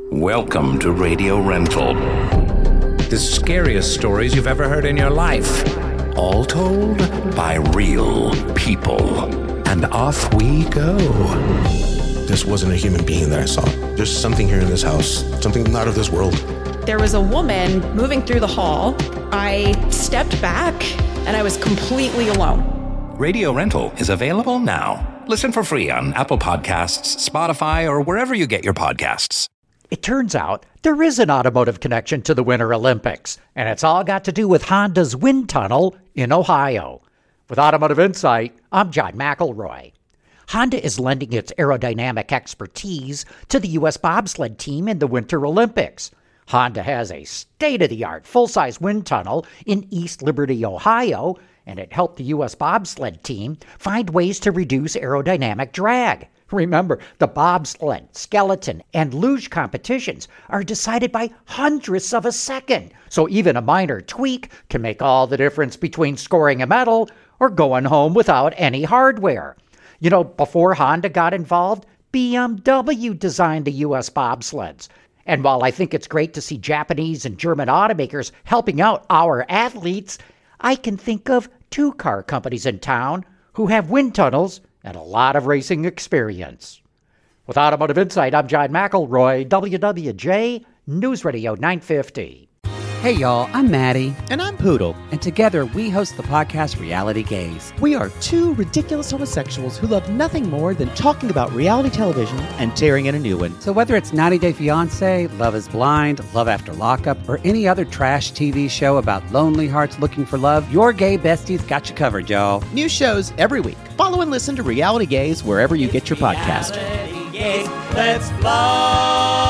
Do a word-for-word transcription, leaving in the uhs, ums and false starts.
Welcome to Radio Rental. The scariest stories you've ever heard in your life. All told by real people. And off we go. This wasn't a human being that I saw. There's something here in this house. Something not of this world. There was a woman moving through the hall. I stepped back and I was completely alone. Radio Rental is available now. Listen for free on Apple Podcasts, Spotify, or wherever you get your podcasts. It turns out there is an automotive connection to the Winter Olympics, and it's all got to do with Honda's wind tunnel in Ohio. With Automotive Insight, I'm John McElroy. Honda is lending its aerodynamic expertise to the U S bobsled team in the Winter Olympics. Honda has a state-of-the-art full-size wind tunnel in East Liberty, Ohio, and it helped the U S bobsled team find ways to reduce aerodynamic drag. Remember, the bobsled, skeleton, and luge competitions are decided by hundredths of a second, so even a minor tweak can make all the difference between scoring a medal or going home without any hardware. You know, before Honda got involved, B M W designed the U S bobsleds. And while I think it's great to see Japanese and German automakers helping out our athletes, I can think of two car companies in town who have wind tunnels and a lot of racing experience. With Automotive Insight, I'm John McElroy, W W J News Radio nine fifty. Hey y'all, I'm Maddie. And I'm Poodle. And together we host the podcast Reality Gaze. We are two ridiculous homosexuals who love nothing more than talking about reality television and tearing in a new one. So whether it's ninety day fiancé, Love is Blind, Love After Lockup, or any other trash T V show about lonely hearts looking for love, your gay besties got you covered, y'all. New shows every week. Follow and listen to Reality Gaze wherever you get your podcast. Reality Gaze, let's fly.